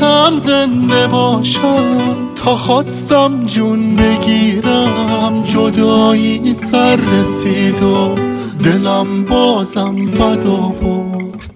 واسم زنده باشم تا خواستم جون بگیرم جدایی سر رسید و دلم بازم بد آورد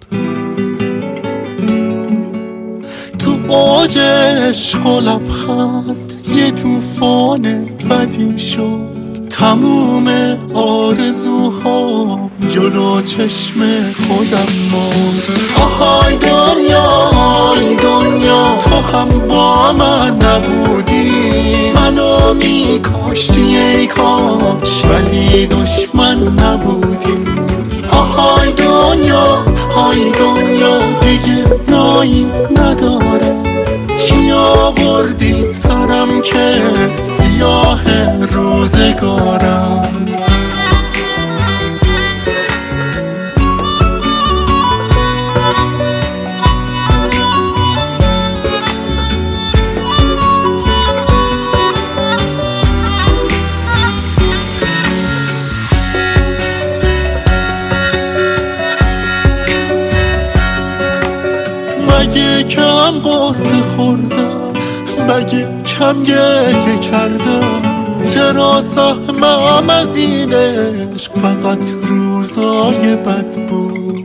تو اوج عشق و لبخند یه طوفان بدی شد تموم آرزوها جلو چشم خودم مرد آهای دنیا آی دنیا تو هم با من نبودی منو میکاشتی ای کاش ولی دشمن نبودی آهای دنیا آی دنیا دیگه نایی نداره چی آوردی سرم که سیاه روزگارم مگه کم قصه خوردم مگه کم گریه کردم چرا سهمم از این عشق فقط روزای بد بود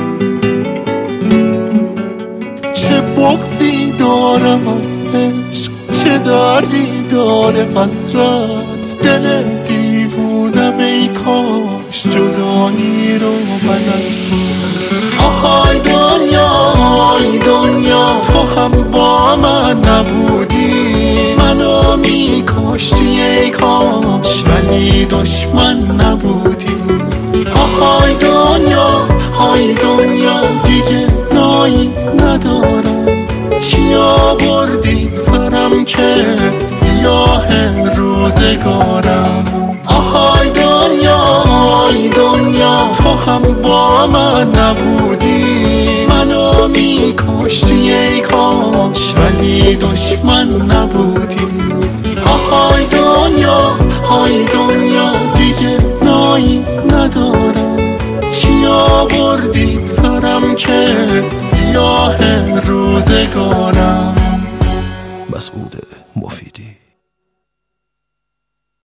چه بغضی دارم از عشق چه دردی داره حسرت دل دیوونم ای کاش جدایی رو بلد بود آهای دنیا آی دنیا تو هم با من نبودی منو میکاشتی ای کاش ولی دشمن نبودی آهای دنیا آی دنیا دیگه نایی ندارم چی آوردی سرم که سیاه روزگارم آهای دنیا آی دنیا تو هم با من نبودی منو میکاشتی ای کاش ولی دشمن نبودی آهای دنیا آی دنیا دیگه نایی ندارم چی آوردی سرم که سیاه روزگارم مسعود مفیدی